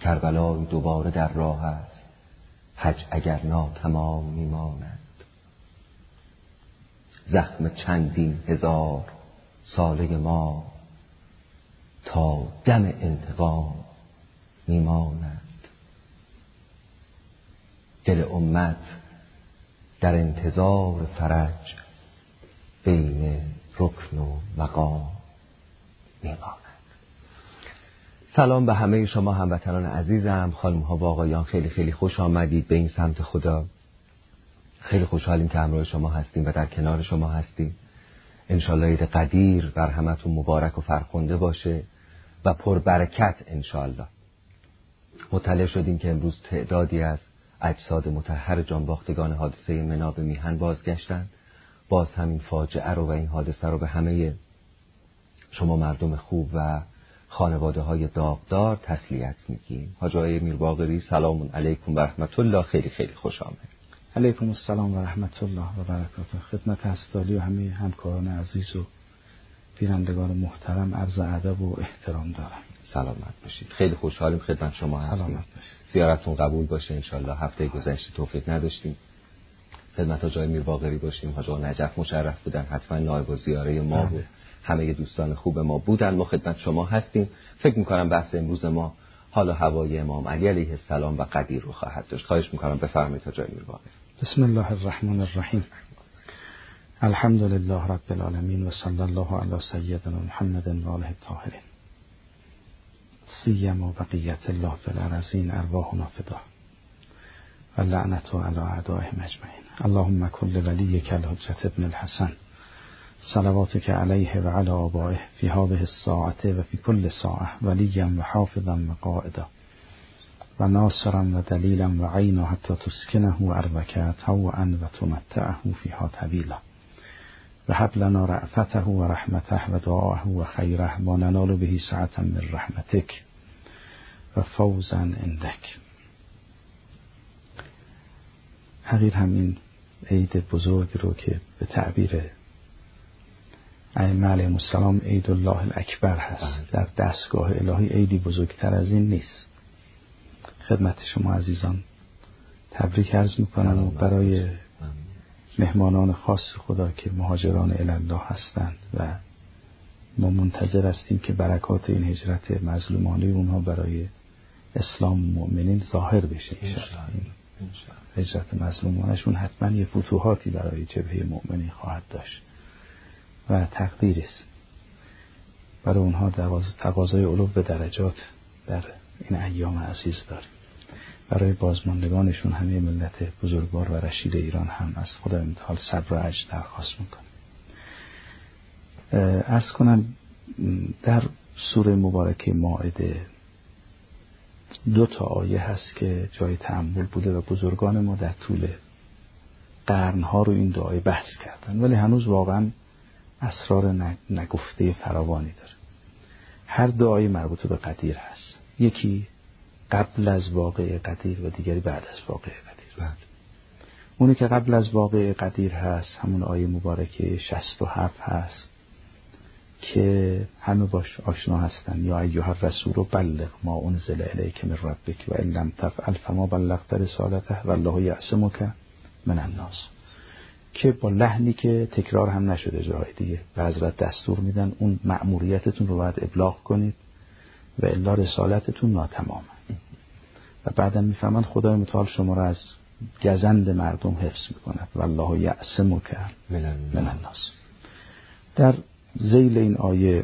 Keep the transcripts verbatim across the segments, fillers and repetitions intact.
کربلای دوباره در راه است، حج اگر ناتمام میماند. زخم چندین هزار ساله ما تا دم انتقام میماند. دل امت در انتظار فرج بین رکن و مقام میماند. سلام به همه شما هموطنان عزیزم، خانم ها و آقایان، خیلی خیلی خوش آمدید به این سمت خدا. خیلی خوشحالیم که همراه شما هستیم و در کنار شما هستیم. انشالله عید قدیر بر همتون مبارک و فرخنده باشه و پربرکت انشالله. مطلع شدیم که امروز تعدادی از اجساد مطهر جانباختگان حادثه منی به میهن بازگشتند. باز همین فاجعه رو و این حادثه رو به همه شما مردم خوب و خانواده های داغدار تسلیت میگیم. حاج آقای میرباقری سلام علیکم و رحمت الله، خیلی خیلی خوش آمد. علیکم السلام و رحمت الله و برکاته. خدمت هستالی و همه همکاران عزیز و بینندگان محترم عرض ادب و احترام دارم. سلامت باشید. خیلی خوشحالیم خدمت شما هستیم. زیارتتون قبول باشه انشالله. هفته گذشته توفیق نداشتیم خدمت حاج آقای میرباقری باشیم. حاج آقا نجف مشرف بودن، حتما نایب الزیاره ما بود. همه دوستان خوب ما بودن. ما خدمت شما هستیم. فکر میکنم بحث امروز ما حال و هوای امام علی علیه السلام و قدیر رو خواهد داشت. خواهش میکنم بفرمایید حاج آقای میرباقری. بسم الله الرحمن الرحیم. الحمد لله رب العالمین و صلی الله علی سیدنا محمد و آله الطاهرین. سیما بقیت الله فی الارضین ارواحنا فدا و لعنت علی اعدائهم اجمعین. اللهم کل ولیک الحجة ابن الحسن صلواتك علیه و علی آبائه فی هذه الساعة و فی کل ساعة ولیا و حافظا و قائدا و ناصرا و دلیلا و عینا حتی تسکنه ارضک طوعا و تمتعه فیها طویلا و هب لنا رأفته و رحمته و دعاه و خیره و ننال به سعة من رحمتک و فوزا عندک. حقیر همین عید بزرگ رو که به تعبیر ائمه علیهم السلام عید الله الاکبر هست، در دستگاه الهی عیدی بزرگتر از این نیست. خدمت شما عزیزان تبریک عرض میکنم و برای مهمانان خاص خدا که مهاجران الله هستند و ما منتظر هستیم که برکات این هجرت مظلومانه اونها برای اسلام و مؤمنین ظاهر بشه. هجرت مظلومانشون حتما یه فتوحاتی برای جبهه مؤمنین خواهد داشت و تقدیری است برای اونها. تقاضای علو به درجات در این ایام عزیز داریم. برای بازماندگانشون همه ملت بزرگوار و رشید ایران هم از خدای متعال صبر و عجز درخواست میکنم. عرض کنم در سوره مبارکه مائده دو تا آیه هست که جای تأمل بوده و بزرگان ما در طول قرنها رو این دو آیه بحث کردن، ولی هنوز واقعا اسرار نگفته فراوانی داره. هر دو آیه مربوط به قدیر هست، یکی قبل از واقع قدیر و دیگری بعد از واقع قدیر. بله. اونی که قبل از واقع قدیر هست همون آیه مبارکه شصت و هفت هست که همه باش آشنا هستن. یا ایها الرسول بلغ ما انزل الیک من ربک و ان لم تفعل فما بلغت رسالته والله یعصمک من الناس، که با لحنی که تکرار هم نشده جای دیگه به حضرت دستور میدن اون مأموریتتون رو باید ابلاغ کنید و الا رسالتتون ناتمامه. و بعدم میفهمن خدای متعال شما را از گزند مردم حفظ میکند والله یعصمک من الناس. در ذیل این آیه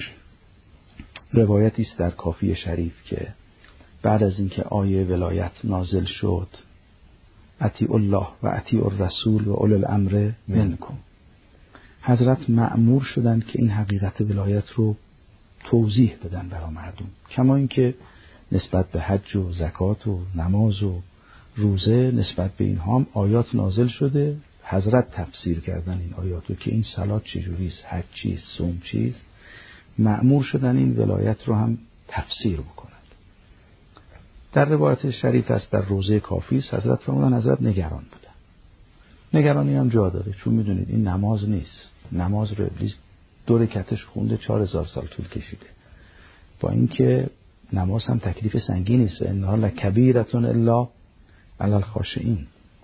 روایتی است در کافی شریف که بعد از اینکه آیه ولایت نازل شد اطیعوا الله و اطیعوا الرسول و اولی الامر منکم، حضرت مأمور شدند که این حقیقت ولایت رو توضیح بدن برای مردم، کما اینکه نسبت به حج و زکات و نماز و روزه نسبت به اینها هم آیات نازل شده. حضرت تفسیر کردن این آیاتو که این صلات چجوریست، حج چیست، صوم چیست. مأمور شدن این ولایت رو هم تفسیر بکنند. در روایت شریف است در روضه کافی است حضرت فرمودن حضرت نگران بودن. نگرانی هم جا داره، چون میدونید این نماز نیست. نماز رو ابلیس دو رکعتش خونده چهار هزار سال طول کشیده، با اینکه نماز هم تکلیف سنگینی است. انها لکبیرة الا علی الخاشعین.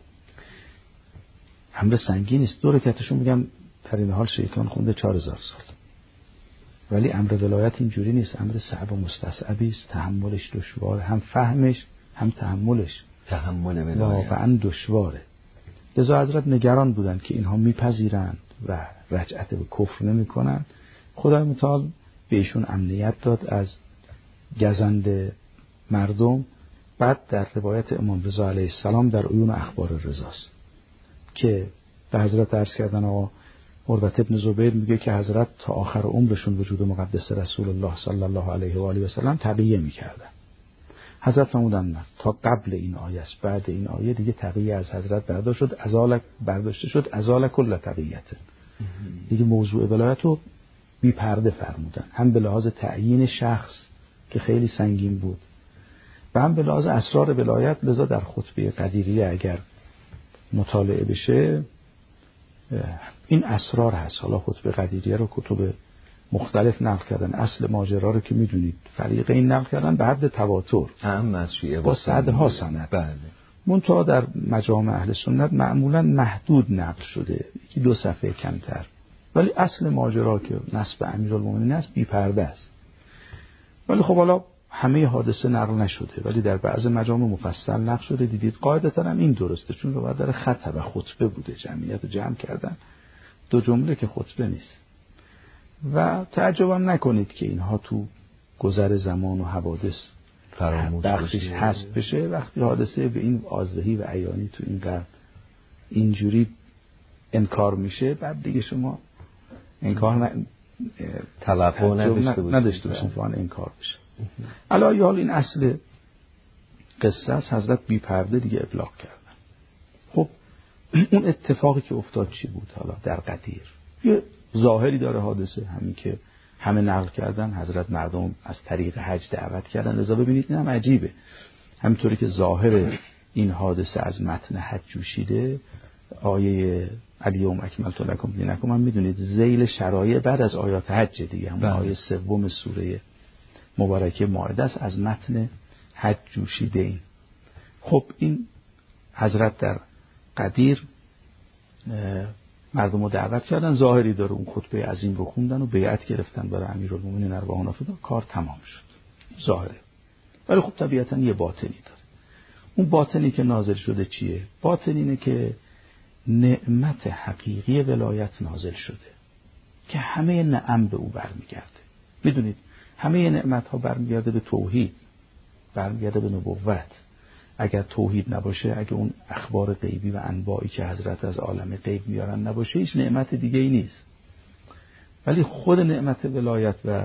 امر سنگینی است. دو رکعتشو میگم در این حال شیطان خونده چهار هزار سال. ولی امر ولایت اینجوری نیست. امر صعب و مستصعبی است. تحملش دشواره، هم فهمش هم تحملش. تحمل ولایت واقعا دشواره. لذا حضرت نگران بودند که اینها میپذیرند و رجعت به کفر نمیکنند. خدای متعال به ایشون امنیت داد از گزند مردم. بعد در روایت امام رضا علیه السلام در عیون اخبار رضاست که به حضرت عرض کردن آقا عروة ابن زبیر میگه که حضرت تا آخر عمرشون وجود مقدس رسول الله صلی الله علیه و آله و سلم تقیه میکردن. حضرت فرمودن نه، تا قبل این آیه است، بعد این آیه دیگه تقیه از حضرت برداشت شد، ازال برداشته شد، ازال کل تقیت. دیگه موضوع ولایت رو بی پرده فرمودن، هم به لحاظ تعیین شخص که خیلی سنگین بود و هم به لحاظ اسرار ولایت. لذا در خطبه قدیریه اگر مطالعه بشه این اسرار هست. حالا خطبه قدیریه رو کتب مختلف نقل کردن. اصل ماجرا رو که میدونید فریقین نقل کردن به حد تواتر، هم از شیعه با صدها سند. بله. منتها در مجامع اهل سنت معمولا محدود نقل شده، یکی دو صفحه کمتر. ولی اصل ماجرا که نسب امیرالمومنین است بی پرده است. ولی خب حالا همه حادثه نقل نشده، ولی در بعض مجامع مفصل نقل شده. دیدید قاعدتا هم این درسته، چون رو در خطبه و خطبه بوده، جمعیت جمع کردن، دو جمله که خطبه نیست. و تعجبم نکنید که اینها تو گذر زمان و حوادث فراموش بخشش حذف بشه. وقتی حادثه به این واضحی و عیانی تو این قرن اینجوری انکار میشه، بعد دیگه شما انکار ن... توقع نداشته باشید فان انکار بشه. علی حال این اصل قصه است. حضرت بی پرده دیگه ابلاغ کردن. خب اون اتفاقی که افتاد چی بود؟ حالا در قدیر یه ظاهری داره حادثه، همین که همه نقل کردن حضرت مردم از طریق حج دعوت کردن. لذا ببینید این هم عجیبه، همینطوری که ظاهر این حادثه از متن حج جوشیده، آیه الیوم اکملت لکم دینکم هم میدونید ذیل شرایع بعد از آیات حج دیگه، هم آیه سوم سوره مبارکه مائده است، از متن حج جوشیده. این خب این حضرت در قدیر مردم رو دعوت کردن، ظاهری داره، اون خطبه عظیم رو خوندن و بیعت گرفتن برای امیرالمومنین ارواحنا فدا، کار تمام شد ظاهره. ولی خب طبیعتا یه باطنی داره. اون باطنی که نازل شده چیه؟ باطن اینه که نعمت حقیقی ولایت نازل شده که همه نعم به او برمیگرده. میدونید همه نعمت ها برمیگرده به توحید، برمیگرده به نبوت. اگر توحید نباشه، اگه اون اخبار غیبی و انبائی که حضرت از عالم غیب میارن نباشه، هیچ نعمت دیگه ای نیست. ولی خود نعمت ولایت و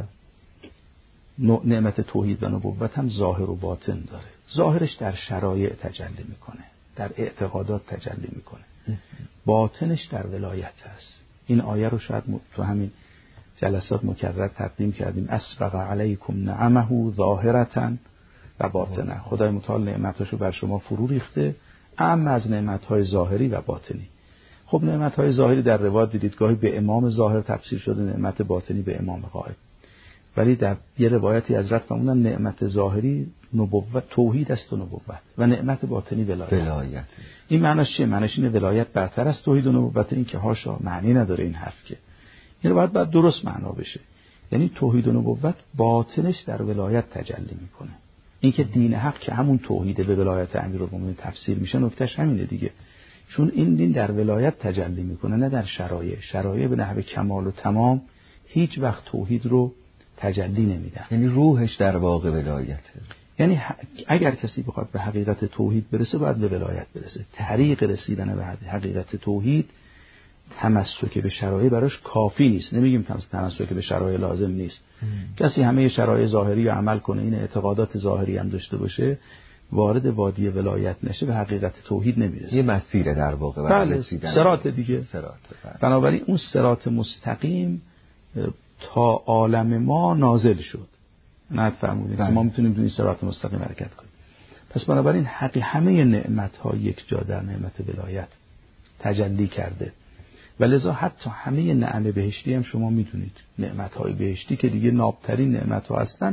نعمت توحید و نبوت هم ظاهر و باطن داره. ظاهرش در شرایع تجلی میکنه، در اعتقادات تجلی میکنه. باطنش در ولایت هست. این آیه رو شاید تو همین جلسات مکرر تقدیم کردیم. اسبغ علیکم نعمه ظاهرة و باطنه. خدای متعال نعمتاشو بر شما فرو ریخته، اعم از نعمتهای ظاهری و باطنی. خب نعمتهای ظاهری در روایت دیدید گاهی به امام ظاهر تفسیر شده، نعمت باطنی به امام غایب. ولی در یه روایتی حضرت فرمودن نعمت ظاهری نبوت، توحید است و نبوت، و نعمت باطنی ولایت. ولایت. این معناش چیه؟ معناش اینه ولایت برتر از توحید و نبوت. این که هاشا معنی نداره این حرف، که این باید باید درست معنا بشه. یعنی توحید و نبوت باطنش در ولایت تجلی میکنه. این که دین حق که همون توحید به ولایت امیرالمومنین تفسیر میشه، نکتهش همینه دیگه. چون این دین در ولایت تجلی میکنه، نه در شرایع. شرایع به نحو کمال و تمام هیچ وقت توحید رو تجلی نمیدن. یعنی روحش در واقع ولایته. یعنی اگر کسی بخواد به حقیقت توحید برسه، باید به ولایت برسه. طریق رسیدن به حقیقت توحید تمسک به شرایع براش کافی نیست. نمیگیم تمسک به شرایع لازم نیست. ام. کسی همه شرایع ظاهری رو عمل کنه، این اعتقادات ظاهری هم داشته باشه، وارد وادی ولایت نشه، به حقیقت توحید نمیرسه. یه مسیره در واقع برای بله، رسیدن. صراط دیگه. صراط. بنابراین اون صراط مستقیم تا عالم ما نازل شد. نه فرمودید که ما میتونیم دونی صراط مستقیم حرکت کنیم. پس بنابراین حقی همه نعمت ها یک جا در نعمت ولایت تجلی کرده. و لذا حتی همه نعم بهشتی هم شما میدونید، نعمت های بهشتی که دیگه نابترین نعمت ها هستن،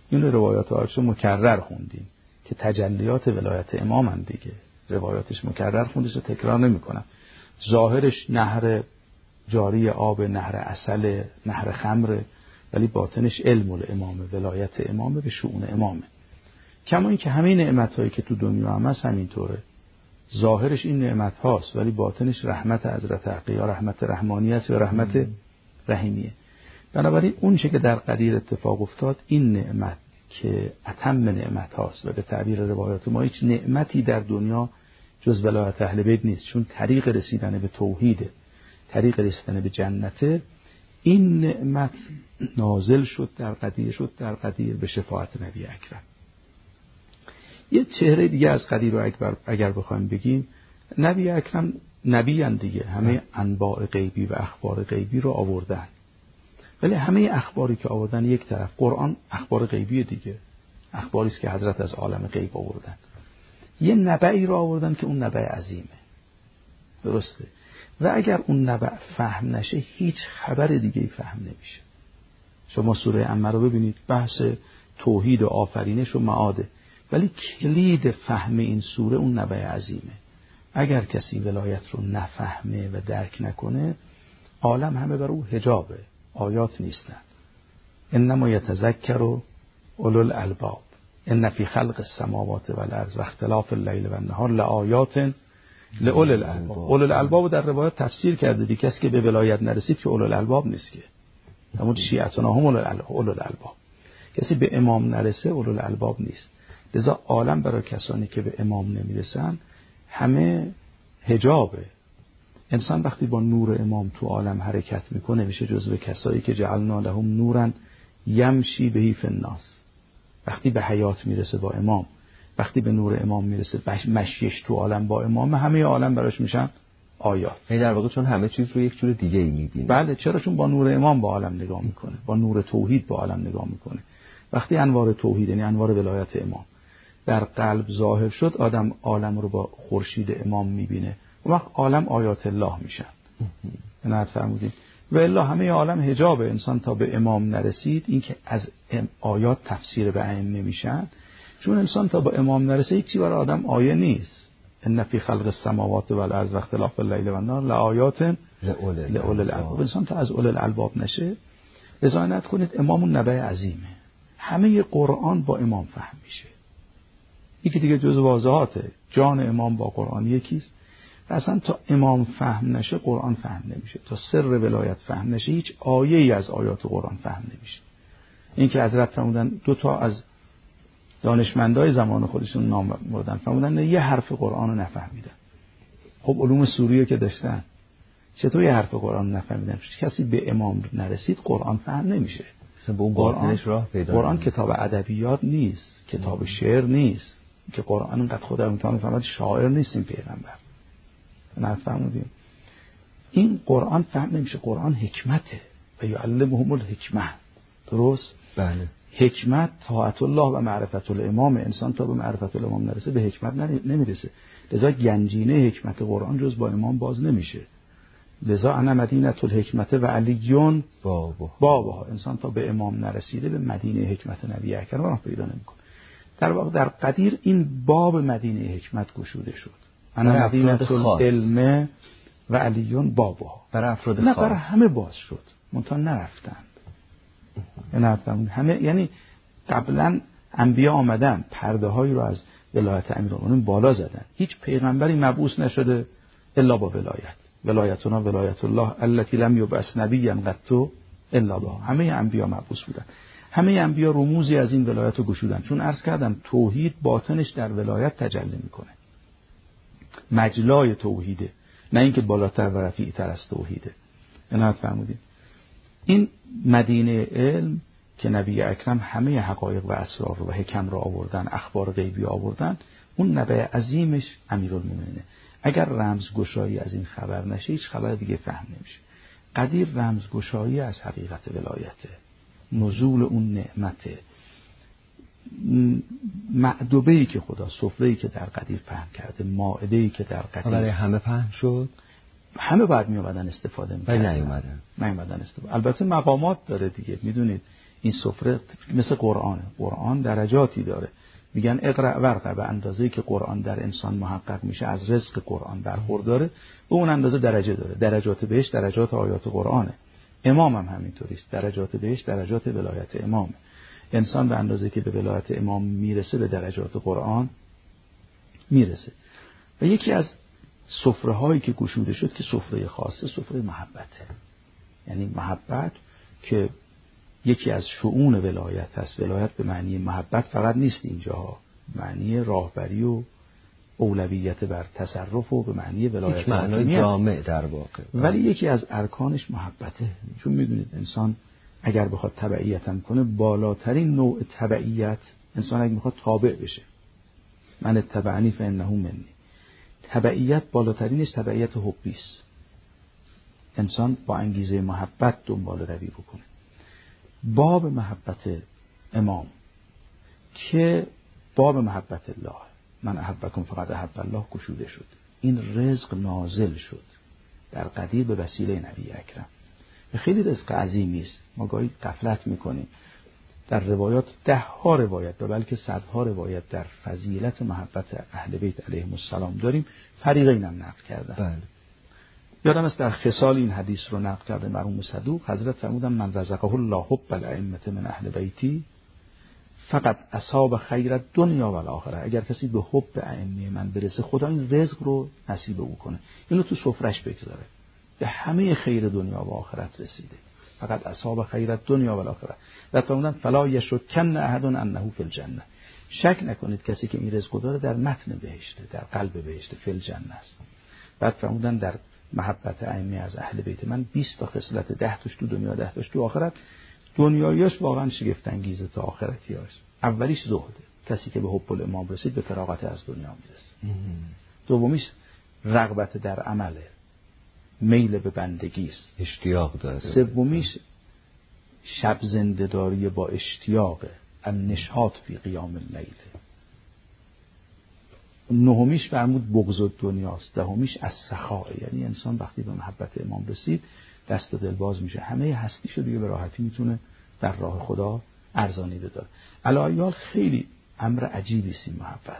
این روایات عایشه مکرر خوندیم که تجلیات ولایت امام هم دیگه، روایاتش مکرر خوندش و تکرار نمی کنم. ظاهرش نهر جاری آب، نهر عسل، نهر خمر، ولی باطنش علم الامامه، ولایت امامه، به شؤون امامه. کما این که همه نعمت هایی که تو دنیا هم هست همینطوره، ظاهرش این نعمت هاست ولی باطنش رحمت حضرت حق یا رحمت رحمانی است یا رحمت رحیمیه. بنابراین اون چه که در قدیر اتفاق افتاد، این نعمت که اتم نعمت هاست و به تعبیر روایات ما هیچ نعمتی در دنیا جز ولایت اهل بیت نیست، چون طریق رسیدن به توحیده، طریق رسیدن به جنته. این نعمت نازل شد در قدیر، شد در قدیر به شفاعت نبی اکرم. یه چهره دیگه از قدیر رو اگر بخوایم بگیم، نبی اکرم نبی هم دیگه، همه انباء غیبی و اخبار غیبی رو آوردن، ولی همه اخباری که آوردن یک طرف، قرآن اخبار غیبی دیگه، اخباری است که حضرت از عالم غیب آوردن. یه نبعی رو آوردن که اون نبع عظیمه، درسته، و اگر اون نبع فهم نشه هیچ خبر دیگه فهم نمیشه. شما سوره انبیاء رو ببینید، بحث توحید و آفرینش و معاده، ولی کلید فهم این سوره اون نبع عظیمه. اگر کسی ولایت رو نفهمه و درک نکنه، عالم همه بر او حجابه، آیات نیستن. انما یتذکر اولو الالباب ان فی خلق السماوات والارض و اختلاف اللیل والنهار لآیات لأولی الالباب. اولو الالباب در روایت تفسیر کرده دی، کسی که به ولایت نرسید که اولو الالباب نیست، که همون شیعتنا هم اولو الالباب. کسی به امام نرسه اولو الالباب نیست. لذا عالم برای کسانی که به امام نمیرسن همه حجابه. انسان وقتی با نور امام تو عالم حرکت میکنه میشه جزو کسایی که جعلنا لهم نورا یمشی بهی فی الناس. وقتی به حیات میرسه با امام، وقتی به نور امام میرسه، مشیش تو عالم با امام، همه عالم براش میشن آیات. یعنی در واقع چون همه چیز رو یک جور دیگه ای میبینه. بله، چرا؟ چون با نور امام با عالم نگاه میکنه، با نور توحید با عالم نگاه میکنه. وقتی انوار توحید یعنی انوار ولایت امام در قلب ظاهر شد، آدم عالم رو با خورشید امام میبینه، و وقت عالم آیات الله میشن. نه فرمودید و الا همه عالم حجابه. انسان تا به امام نرسید، این که از آیات تفسیر به عین نمیشن، چون انسان تا به امام نرسه هیچ چیز برای آدم آیه نیست. ان فی خلق السماوات والارض و اختلاف اللیل والنهار لآیات لأولی الالباب. انسان تا از اول الالباب نشه، رضایت کنید امام اون نبع عظیمه. همه قرآن با امام فهم میشه. یکی دیگه جز واضحاته، جان امام با قرآن یکیست. و اصلا تا امام فهم نشه قرآن فهم نمیشه، تا سر ولایت فهم نشه هیچ آیه ای از آیات قرآن فهم نمیشه. این که حضرت فرمودن دو تا از دانشمندای زمان خودشون نام بردن، فرمودن یه حرف قرآن رو نفهمیدن. خب علوم سوریه که داشتن، چطور یه حرف قرآن رو نفهمیدن؟ کسی به امام نرسید قرآن فهم نمیشه. به اون باطنش راه پیدا قرآن نمیشه. کتاب ادبیات نیست، کتاب شعر نیست، که قرآن اینقدر خدا امتحان فرمود شاعر نیست این پیغمبر. نه فرمودیم این قرآن فهم نمیشه. قرآن حکمته و یعلمهم الحکمه. درست؟ بله. حکمت طاعت الله و معرفت الامام. انسان تا به معرفت الامام نرسه به حکمت نمیرسه. لذا گنجینه حکمت قرآن جز با امام باز نمیشه. لذا انا مدینه الحکمت و علیون بابا بابا. انسان تا به امام نرسیده به مدینه حکمت نبی اکرم راه پیدا نمیکنه. در واقع در قدیر این باب مدینه حکمت گشوده شد. انا مدینه العلم و علیون بابا. برای افراد نه خاص، برای همه باز شد، منتها نرفتند. نه همه، یعنی قبلا انبیا آمدن پرده هایی رو از ولایت امیرالمومنین بالا زدن. هیچ پیغمبری مبعوث نشده الا با ولایت. ولایتنا ولایت الله التي لم یبعث نبیا قط الا بها. همه انبیا مبعوث بودن. همه انبیا رموزی از این ولایت رو گشودن، چون عرض کردم توحید باطنش در ولایت تجلی میکنه. مجلای توحیده، نه اینکه بالاتر و رفیع‌تر از توحیده. عنایت فرمودید. این مدینه علم که نبی اکرم همه حقایق و اسرار و حکم را آوردن، اخبار غیبی آوردن، اون نبع عظیمش امیرالمومنینه. اگر رمزگشایی از این خبر نشه هیچ خبر دیگه فهم نمیشه. قدیر رمزگشایی از حقیقت ولایته، نزول اون نعمته، معدوبه‌ای که خدا، سفره‌ای که در قدیر پهن کرده، مائده‌ای که در قدیر برای همه پهن شد. همه باید می اومدن استفاده می‌کردن. ولی نیومدن. نیومدن استفاده. البته مقامات داره دیگه، میدونید این سفره مثل قرآنه. قرآن درجاتی داره. میگن اقرأ ورقه، به اندازه‌ای که قرآن در انسان محقق میشه از رزق قرآن برخورداره، به اون اندازه درجه داره. درجات بهش درجات آیات قرآنه. امام هم همینطوری است. درجات بهش درجات ولایت امامه. انسان به اندازه‌ای که به ولایت امام میرسه به درجات قرآن میرسه. و یکی از سفره هایی که گشوده شد که سفره خاصه سفره محبته. یعنی محبت که یکی از شؤون ولایت هست. ولایت به معنی محبت فقط نیست اینجا، معنی راهبری و اولویت بر تصرف و به معنی ولایت یک معنای جامع در واقع. ولی یکی از ارکانش محبته. چون میدونید انسان اگر بخواد تبعیت هم کنه، بالاترین نوع تبعیت، انسان اگر میخواد تابع بشه، من اتبعنی فانه منی، تبعیت بالاترینش تبعیت حبی است. انسان با انگیزه محبت دنبال روی بکنه. باب محبت امام که باب محبت الله، من احبکم فقط احب الله، گشوده شد. این رزق نازل شد در قدیر به وسیله نبی اکرم. خیلی رزق عظیمی است. ما گاهی غفلت میکنیم. در روایات ده ها روایت و بلکه صدها روایت در فضیلت محبت اهل بیت علیهم السلام داریم. فریقین هم نقل کردن. بله. یادم است در خصال این حدیث رو نقل کرده مرحوم صدوق حضرت فرمودن من رزقه الله حب الائمه من اهل بیتی فقط اصاب خیر دنیا و الاخره. اگر کسی به حب ائمه من برسه، خدا این رزق رو نصیب او کنه، اینو تو سفرش بگذاره، به همه خیر دنیا و آخرت رسیده. فقط اصاب خیر دنیا و الاخره. و فرمودن فلا یشکن احد انه فی الجنه. شک نکنید کسی که این رزق داره در متن بهشته، در قلب بهشته، فی الجنه است. بعد فرمودن در محبت ائمه از اهل بیت من بیست تا خصلت، ده تاش تو دنیا، ده تاش تو آخرت. دنیاییش واقعا شگفت انگیزه تا آخرتیاش. اولیش زهده، کسی که به حب الامام رسید به فراغت از دنیا میرسه. دومیش رغبت در عمله، میل به بندگی است، اشتیاق داره. سومیش شب زنده داری با اشتیاق، النشاط فی قیام اللیل. نهمیش فرمود بغض دنیاست. دهمیش از سخاء، یعنی انسان وقتی به محبت امام رسید دست و دل باز میشه، همه هستیشو دیگه به راحتی میتونه در راه خدا ارزانیده داره. علایال خیلی امر عجیبی است این محبت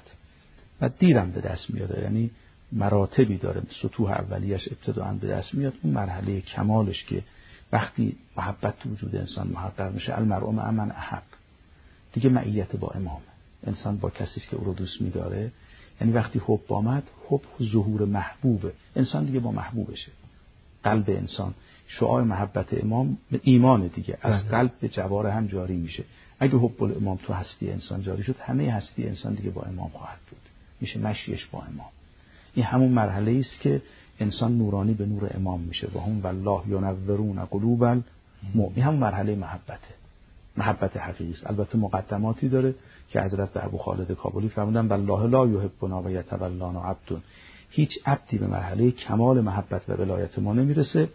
و دیرم به دست میاد. یعنی مراتبی داره. سطوح اولیش ابتداءً به دست میاد. اون مرحله کمالش که وقتی محبت تو وجود انسان محقق میشه، المرء مع من احب، دیگه معیت با امام، انسان با کسی که او رو دوست می‌داره. یعنی وقتی حب آمد، حب ظهور محبوبه، انسان دیگه با محبوبشه. قلب انسان شعاع محبت امام ایمان دیگه از قلب به جواره هم جاری میشه. اگه حب الامام تو هستی انسان جاری شد، همه هستی انسان دیگه با امام خواهد بود، میشه مشیش با امام. این همون مرحله است که انسان نورانی به نور امام میشه. و هم والله ینورون قلوب المؤمنین. همون مرحله محبته، محبت حقیقی است. البته مقدماتی داره که حضرت به ابو خالد کابلی فرمودن والله لا یحبنا و یتولانا عبد. هیچ عبدی به مرحله کمال محبت و ولایت ما نمیرسه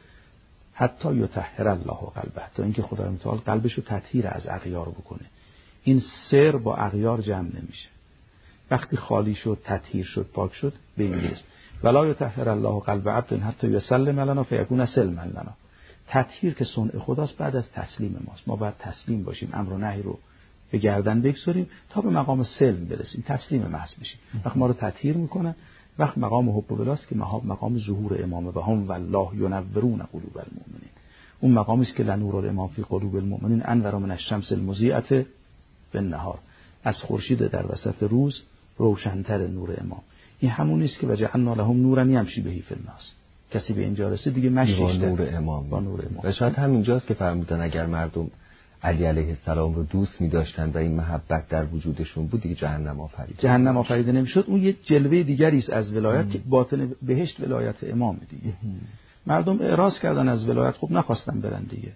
حتی یطهر الله قلبه، تا اینکه خدای متعال قلبش رو تطهیر از اغیار بکنه. این سر با اغیار جمع نمیشه. وقتی خالی شد، تطهیر شد، پاک شد، به این میرسه. ولا یطهر الله قلب عبد حتی یسلم لنا فیکون سلما لنا. تطهیر که صنع خداست بعد از تسلیم ماست. ما باید تسلیم باشیم، امر و نهی رو به گردن بگذاریم تا به مقام سلم برسیم، تسلیم محض بشیم. وقت ما رو تطهیر میکنن، وقت مقام حب و ولاست که مقام ظهور امامه. و هم والله ینورون قلوب المؤمنین. اون مقامی است که لنور الامام فی قلوب المؤمنین انور من الشمس المضیئه بالنهار. از خورشید در وسط روز روشن‌تر نور امام. این همون است که وجعلنا لهم نورا یمشی به فی الناس. کسی به اینجا رسید دیگه مشیش با نور امام. با نور امام. و شاید همینجاست که فرمودن اگر مردم علی علیه السلام رو دوست می داشتن و این محبت در وجودشون بود، دیگه جهنم آفریده جهنم آفریده نمیشد. اون یه جلوه دیگری است از ولایت ام. که باطن بهشت ولایت امام دیگه. ام. مردم اعراض کردن از ولایت، خب نخواستن برن دیگه.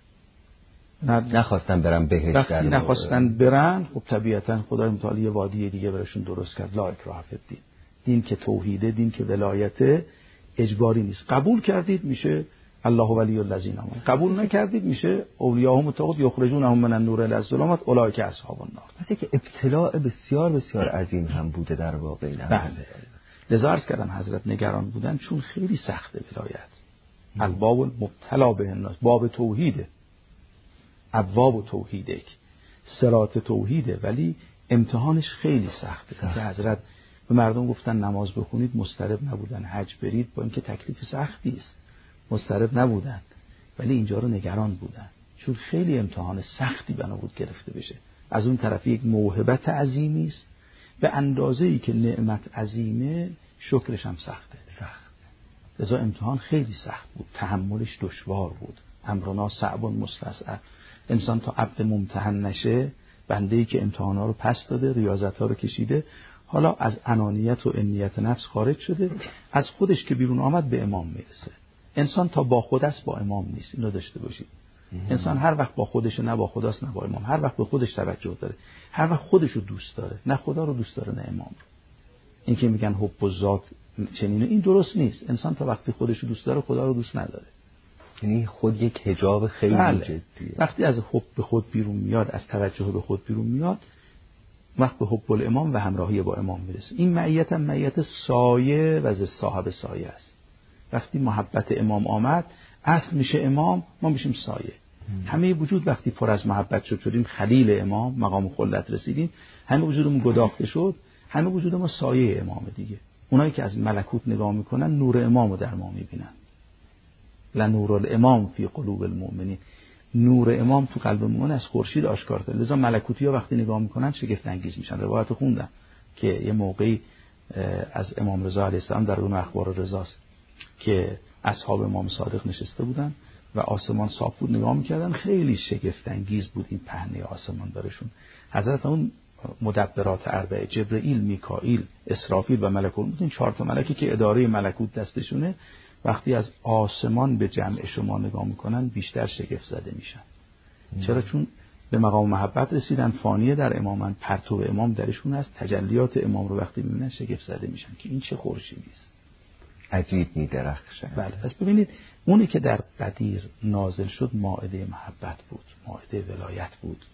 نخواستن برن بهشت. وقتی نخواستن برن، خب طبیعتا خدای متعال یه وادی دیگه براشون درست کرد. لا اکراه فی الدین. دین که توحیده، دین که ولایت اجباری نیست. قبول کردید میشه الله ولی الذین آمنوا، قبول نکردید میشه اولیاءهم الطاغوت یخرجونهم من النور الی الظلمات اولئک اصحاب النار. پس که ابتلاء بسیار بسیار عظیم هم بوده در واقع. این بله. لذا عرض کردم حضرت نگران بودن چون خیلی سخته ولایت. الباب مبتلا به الناس، باب توحیده، ابواب توحیده. صراط توحیده، ولی امتحانش خیلی سخته. که حضرت به مردم گفتن نماز بخونید، مضطرب نبودن. حج برید، با اینکه تکلیف سختی است، مضطرب نبودن، ولی اینجا رو نگران بودن، چون خیلی امتحان سختی بنا بود گرفته بشه. از اون طرف یک موهبت عظیمی است، به اندازه‌ای که نعمت عظیمه شکرش هم سخته. سخت. لذا امتحان خیلی سخت بود، تحملش دشوار بود. امرنا صعب مستصعب. انسان تا عبد ممتحن نشه، بنده‌ای که امتحان‌ها رو پس داده، ریاضت‌ها رو کشیده، حالا از انانیت و انیت نفس خارج شده، از خودش که بیرون آمد به امام میرسه. انسان تا با خود است با امام نیست، اینو داشته باشید. انسان هر وقت با خودش، نه با خداست نه با امام. هر وقت به خودش توجه داره، هر وقت خودش رو دوست داره، نه خدا رو دوست داره نه امام رو. این که میگن حب و ذات چنینه، این درست نیست. انسان تا وقتی خودش رو دوست داره خدا رو دوست نداره. یعنی خود یک حجاب خیلی بله. جدیه. وقتی از حب به خود بیرون میاد، از توجه به خود بیرون میاد، وقت به حب الامام و همراهی با امام میرسه. این معیت هم معیت سایه و ز صاحب سایه است. وقتی محبت امام آمد، اصل میشه امام، ما میشیم سایه. همه وجود وقتی پر از محبت شد، شدیم خلیل امام، مقام خلت رسیدیم، همه وجودمون گداخته شد، همه وجود ما سایه امام دیگه. اونایی که از ملکوت نگاه میکنن نور امامو در ما میبینن. لنور الامام فی قلوب المؤمنین. نور امام تو قلب مؤمن از خورشید آشکار کرده. لذا ملکوتی‌ها وقتی نگاه میکنن شگفت انگیز میشن. روایت خوندم که یه موقعی از امام رضا علیه السلام در اون اخبار رضاست که اصحاب امام صادق نشسته بودن و آسمان صاف بود، نگاه میکردن، خیلی شگفت انگیز بود این پهنه آسمان برشون. حضرت اون مدبرات اربعه، جبرئیل، میکائیل، اسرافیل و ملک الموت، این چهار تا ملکی که اداره ملکوت دستشونه، وقتی از آسمان به جمع شما نگاه میکنن بیشتر شگفت زده میشن. چرا؟ چون به مقام محبت رسیدن، فانیه در امامن، پرتو امام درشون هست، تجلیات امام رو وقتی میبینن شگفت زده میشن که این چه خورشیدی است، عجیب میدرخشن. بله. پس ببینید اونی که در قدیر نازل شد مائده محبت بود، مائده ولایت بود،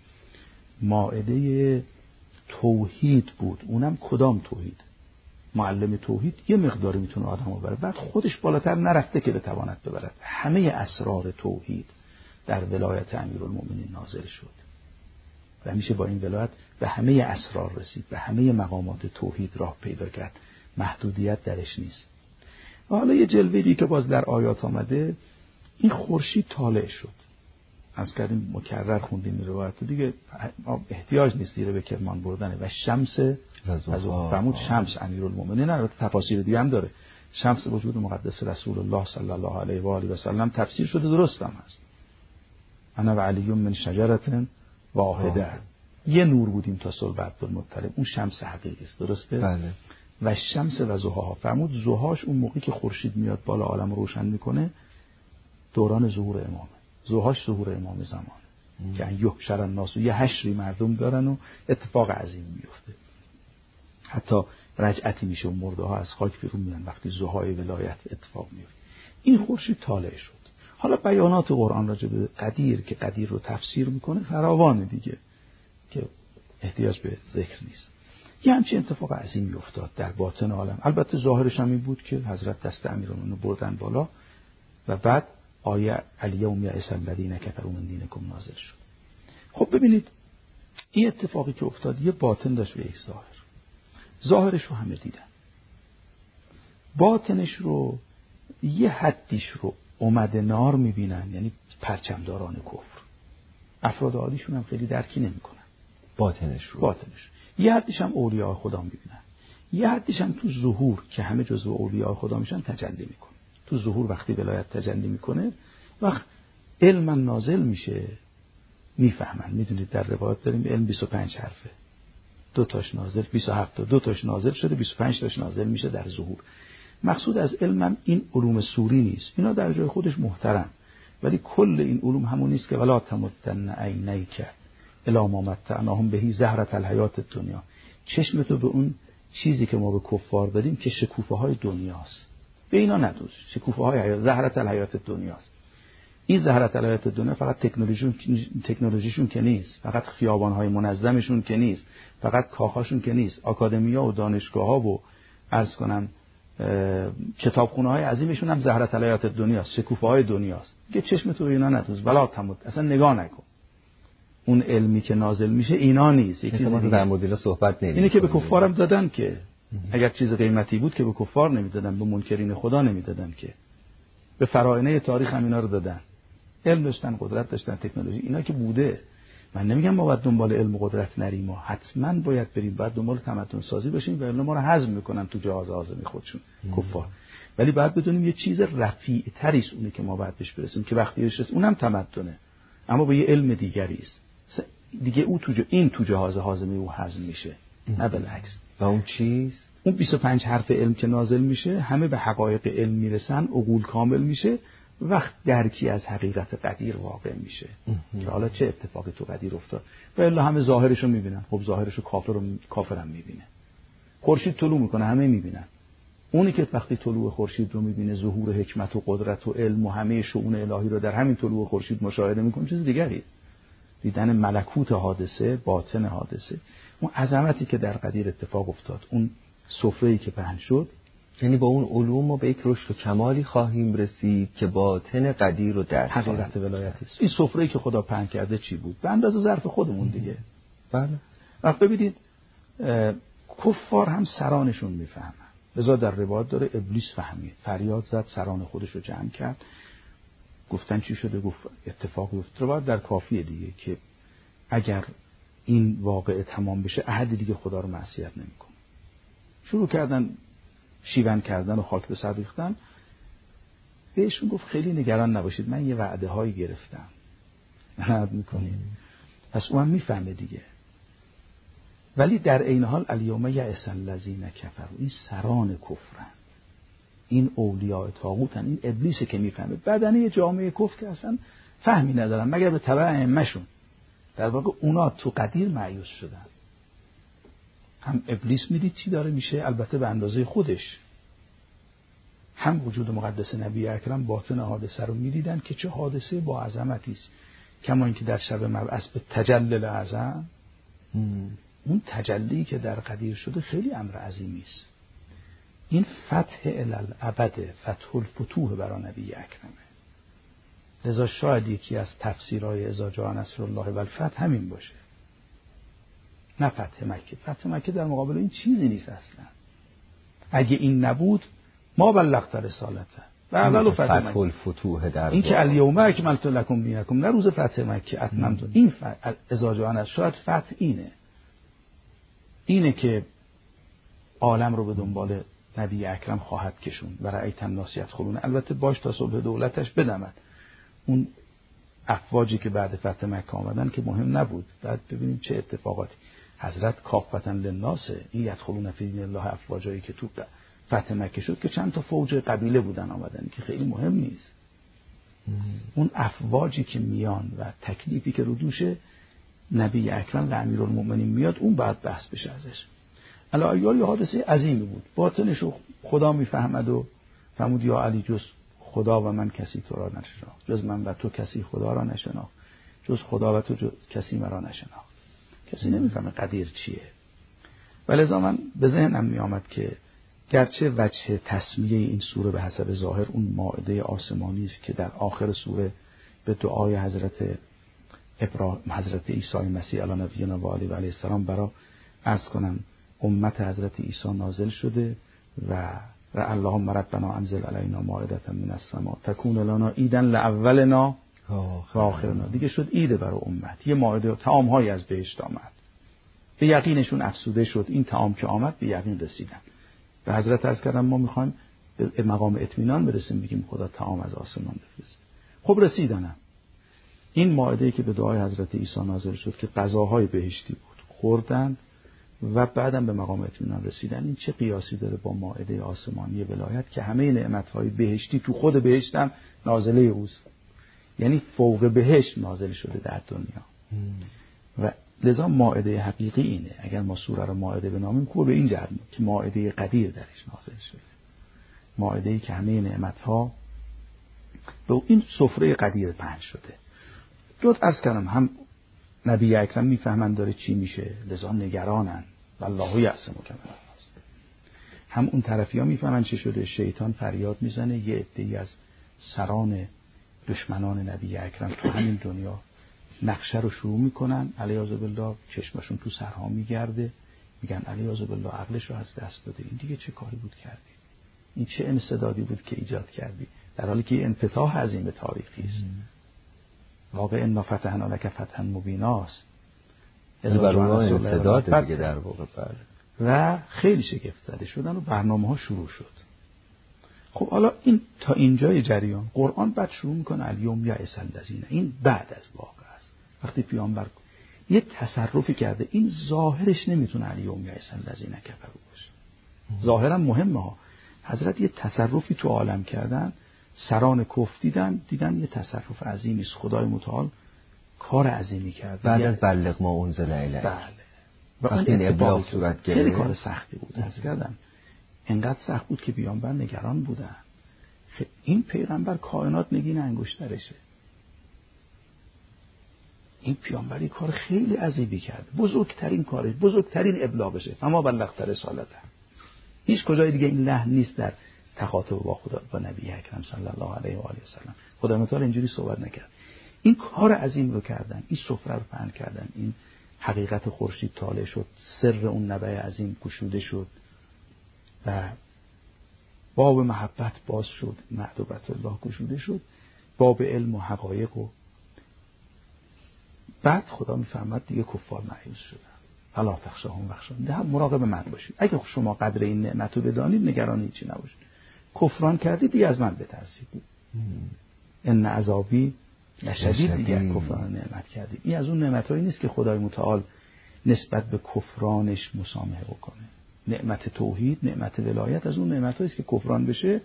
مائده توحید بود. اونم کدام توحید؟ معلم توحید یه مقداری میتونه آدمو ببره، بعد خودش بالاتر نرفته که بتواند ببرد. همه اسرار توحید در ولایت امیرالمومنین نازل شد و میشه با این ولایت به همه اسرار رسید، به همه مقامات توحید راه پیدا کرد، محدودیت درش نیست. و حالا یه جلوه دی که باز در آیات آمده، این خورشید طالع شد. از کردیم مکرر خوندیم روایت دیگه، احتیاج نیست دیره به کرمان بردنه. و شمس و فرمود شمس امیرالمومنین، البته تفاسیر دیگه هم داره. شمس وجود مقدس رسول الله صلی الله علیه و آله و سلم تفسیر شده، درست هم هست. انا و علی من شجرة واحده، یه نور بودیم تا صلب عبدالمطلب، اون شمس حقیقی است، درسته؟ بله. و شمس و ضحاها، فرمود ضحاش اون موقعی که خورشید میاد بالا عالم روشن میکنه، دوران ظهور امامه. ضحاش ظهور امام زمانه که یحشر الناس، یه حشری مردم دارن و اتفاق عظیم میفته، حتی رجعتی میشه و مرده ها از خاک بیرون میان وقتی ضحای ولایت اتفاق میفته. این خورشید طالع شد. حالا بیانات قرآن راجع به قدیر که قدیر رو تفسیر میکنه فراوانه دیگه که احتیاج به ذکر نیست. یه همچین اتفاق عظیمی افتاد در باطن عالم. البته ظاهرش هم این بود که حضرت دست امیرالمومنین بردن بالا و بعد آیه الیوم یئس الذین کفروا من دینکم نازل شد. خب ببینید این اتفاقی که افتاد یه باطن داشت و یک ظاهر. ظاهرش رو همه دیدن، باطنش رو یه حدیش رو اومده نار میبینن، یعنی پرچمداران کفر. افراد عادیشون هم خیلی درکی نمیکنن باطنش رو. باطنش یه حدیش هم اولیاء خدا میبینن، یه حدیش هم تو ظهور که همه جزو اولیاء خدا میشن تجلی میکنه. تو ظهور وقتی ولایت تجلی میکنه، وقت علم نازل میشه، میفهمن. میدونید در روایت داریم علم بیست و پنج حرفه، دو تاش نازل، بیست و هفت تا دو تاش نازل شده، بیست و پنج تاش نازل میشه در ظهور. مقصود از علمم این علوم سوری نیست، اینا در جای خودش محترم، ولی کل این علوم همون نیست که ولا تمدن عینیک الی ما متعناهم بهی زهرة الحیات الدنیا. چشمتو به اون چیزی که ما به کفار دادیم که شکوفه های دنیاست، به اینا ندوز. شکوفه های حیات، زهرة الحیات دنیاست. این زهرة الحیات دنیا فقط تکنولوژیشون تکنولوژیشون که نیست، فقط خیابان‌های منظمشون که نیست، فقط کاخاشون که نیست، آکادمی‌ها و دانشگاه‌ها و عرض کنم کتابخونه‌های عظیمشون هم زهرة الحیات دنیاست، شکوفه‌های دنیاست. که چشم تو اینا ندوز، ولا تمد، اصلا نگاه نکن. اون علمی که نازل میشه اینا نیست. یکی ما در مورد اینا صحبت نمی‌کنیم. اینه که به کفارم دادن که اگر چیز قیمتی بود که به کفار نمیدادن، به منکرین خدا نمیدادن، که به فراعنه تاریخ هم اینا رو دادن. علم داشتن، قدرت داشتن، تکنولوژی اینا که بوده. من نمیگم ما باید دنبال علم و قدرت نریم، ما حتما باید بریم، باید دنبال تمدن سازی باشیم و الا ما رو هضم میکنن تو جهاز هاضمه خودشون کفار. ولی باید بدونیم یه چیز رفیع تری است اونه که ما باید بهش برسیم که وقتی بهش رسیم اونم تمدنه، اما با یه علم دیگری است دیگه. او تو این تو جهاز هاضمه او هضم میشه، نه بالعکس. و اون چیز اون بیست و پنج حرف علم که نازل میشه همه به حقایق علم میرسن، عقول کامل میشه، وقت درکی از حقیقت قدیر واقع میشه که حالا چه اتفاقی تو قدیر افتاد و الا همه ظاهرشو میبینن. خب ظاهرشو کافر و کافرم میبینه. خورشید طلوع میکنه همه میبینن. اونی که وقتی طلوع خورشید رو میبینه ظهور حکمت و قدرت و علم و همه شؤون الهی رو در همین طلوع خورشید مشاهده میکنه، چیز دیگری دیدن ملکوت حادثه، باطن حادثه، اون عظمتی که در قدیر اتفاق افتاد، اون سفره‌ای که پهن شد. یعنی با اون علوم ما به یک رشد و کمالی خواهیم رسید که باطن قدیر رو درک کنیم. حقیقت ولایت است. این سفره‌ای که خدا پهن کرده چی بود؟ به اندازه ظرف خودمون دیگه. بله. وقت ببینید کفار هم سرانشون میفهمن. لذا در روایت داره ابلیس فهمید، فریاد زد، سران خودش رو جمع کرد. گفتن چی شده؟ گفت اتفاقی افتاد. روایت در کافیه دیگه که اگر این واقعه تمام بشه احد دیگه خدا رو معصیت نمیکنه. شروع کردن شیون کردن و خاک به سر ریختن. بهشون گفت خیلی نگران نباشید، من یه وعده هایی گرفتم، عهد میکنیم. پس اون هم میفهمه دیگه. ولی در این حال الیوم یئس الذین کفروا، این سران کفرن، این اولیاء طاغوتن، این ابلیسه که میفهمه. بدنه جامعه کفر که اصلا فهمی ندارن مگر به تبع ائمه‌شون. در واقع اونا تو قدیر مایوس شدن. هم ابلیس میدید چی داره میشه، البته به اندازه خودش. هم وجود مقدس نبی اکرم باطن حادثه رو میدیدن که چه حادثه با عظمتی است. کما اینکه در شب مبعث به تجلی اعظم، اون تجلی که در قدیر شده خیلی امر عظیمی است. این فتح الالعبد، فتح الفتوح برای نبی اکرمه. لذا شاید یکی از تفسیرهای اذا جاء نصر الله و الفتح همین باشه، نه فتح مکه. فتح مکه در مقابل این چیزی نیست اصلا. اگه این نبود ما بلغت رسالته و اول فتح فتح الفتوح در این که الیوم اکملت لکم دینکم، نه روز فتح مکه اتممت. این اذا جاء نصر، شاید فتح اینه اینه که عالم رو به دنبال نبی اکرم خواهد کشون و رأیت الناس یدخلون. البته باش تا صبح دولتش بدمد. اون افواجی که بعد فتح مکه آمدن که مهم نبود. بعد ببینیم چه اتفاقاتی. حضرت کافتا للناس، این یدخلون فی دین الله افواجایی که تو فتح مکه شد که چند تا فوج قبیله بودن آمدن که خیلی مهم نیست. اون افواجی که میان و تکلیفی که رو دوشه نبی اکرم و امیرالمومنین میاد، اون بعد بحث بشه ازش. علی یه حادثه عظیمی بود. باطنشو خدا میفهمد و فرمود یا علی جز خدا و من کسی تو را نشناخت، جز من و تو کسی خدا را نشناخت، جز خدا و تو جز کسی مرا نشناخت. کسی نمیفهمه قدیر چیه. ولذا من به ذهنم میآمد که گرچه وجه تسمیه این سوره به حسب ظاهر اون مائده آسمانی است که در آخر سوره به دعای حضرت ابراهیم حضرت عیسی مسیح علی نبینا و علیه و علیه السلام برا عرض کنم امت حضرت عیسی نازل شده و و اللهم ربنا انزل علینا مائدة من السماء تکون لنا عیدا لاولنا و آخرنا. دیگه شد عید برای امت، یه مائده طعام های از بهشت آمد. به یقینشون افسوده شد. این طعام که آمد به یقین رسیدن. به حضرت عرض کردم ما میخوایم به مقام اطمینان برسیم، بگیم خدا طعام از آسمان بفرست. خب رسیدنم. این مائده که به دعای حضرت عیسی نازل شد که غذاهای بهشتی بود، خوردند و بعدم به مقام اطمینان رسیدن. این چه قیاسی داره با مائده آسمانی ولایت که همه نعمت‌های بهشتی تو خود بهشت هم نازله اوست، یعنی فوق بهشت نازل شده در دنیا. و لذا مائده حقیقی اینه. اگر ما سوره رو مائده بنامیم خوب به این جهت که مائده قدیر درش نازل شده، مائده‌ای که همه نعمت‌ها به این سفره قدیر پهن شده. جد از کردم هم نبی اکرم میفهمن داره چی میشه، لذا نگرانن والله یعصمک من الناس. هم اون طرفی ها میفهمن چی شده، شیطان فریاد میزنه، یه عده‌ای از سران دشمنان نبی اکرم تو همین دنیا نقشه رو شروع میکنن، علیاذ بالله چشمشون تو سرها میگرده، میگن علیاذ بالله عقلش رو از دست داده، این دیگه چه کاری بود کردی، این چه انسدادی بود که ایجاد کردی، در حالی که انفتاح عظیم تاریخی است. واقع انا فتحنا لک فتحا مبینا است، برای انسداد دیگه در واقع. و خیلی شگفت زده شدن و برنامه ها شروع شد. خب حالا این تا اینجای جریان قرآن بعد شروع میکنه الیوم یئس الذین، این بعد از واقع است. وقتی پیامبر یه تصرفی کرده، این ظاهرش نمیتونه الیوم یئس الذین کفروا باشه، ظاهرا مهمه ها. حضرت یه تصرفی تو عالم کردن، سران کفر دیدن دیدن یه تصرف عظیمی است، خدای متعال کار عظیمی کرد بعد از بلغ ما انزل الیک. بله. و وقتی این ابلاغ صورت گرفت خیلی کار سختی بود. از کردم انقدر سخت بود که پیامبر نگران بودن. این پیغمبر کائنات نگین انگشترشه، این پیامبری کار خیلی عظیمی کرد، بزرگترین کارش، بزرگترین ابلاغشه. اما بلغت رسالته. هیچ کجای دیگه این لحن نیست در تخاطب با خدا با نبی اکرم صلی الله علیه و آله و سلم. خدا متعال اینجوری صحبت نکرد. این کار عظیم رو کردن، این سفره رو پهن کردن، این حقیقت خورشید طالع شد، سر اون نبع عظیم گشوده شد و باب محبت باز شد، معدوبت الله گشوده شد، باب علم و حقایق. و بعد خدا میفهمد دیگه کفار مایوس شدن، فلا تخشاهم واخشونی، ده مراقب من باشید، اگه شما قدر این نعمت رو بدانید نگران هیچی نباشید، کفران کردید دیگه از من بترسید. ان عذابی لشدید، دیگه کفران نعمت کردید. این از اون نعمتایی نیست که خدای متعال نسبت به کفرانش مسامحه بکنه. نعمت توحید، نعمت ولایت از اون نعمتایی است که کفران بشه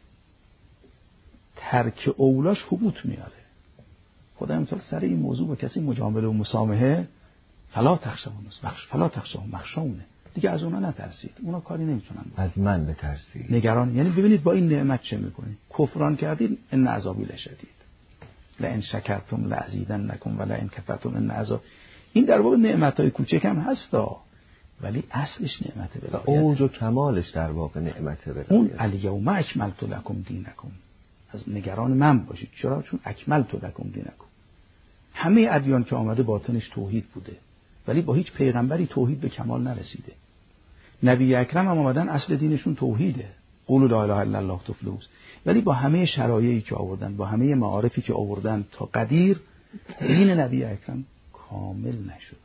ترک اولاش حبوط میاره. خدای متعال سر این موضوع با کسی مجامله و مسامحه فلا تخشاهم فلا تخشاهم واخشونی، دیگه از اونا نترسید، اونا کاری نمیتونن بکنن، از من بترسید، نگران. یعنی ببینید با این نعمت چه میکنید، کفران کردید ان عذابی لشدید لئن شکرتم لازیدنکم و لئن کفرتم ان عذاب. این در واقع نعمتای کوچک هم هستا، ولی اصلش نعمت ولایت، اوج و کمالش در واقع نعمت ولایت. اون الیوم اکملت لکم دینکم، از نگران من باشید. چرا؟ چون اکملت لکم دینکم. همه ادیان که آمده باطنش توحید بوده، ولی با هیچ پیغمبری توحید به کمال نرسیده. نبی اکرم هم آمدن اصل دینشون توحیده، قولوا لا اله الا الله تفلحوا، ولی با همه شرایطی که آوردن، با همه معارفی که آوردن تا قدیر، دین نبی اکرم کامل نشده.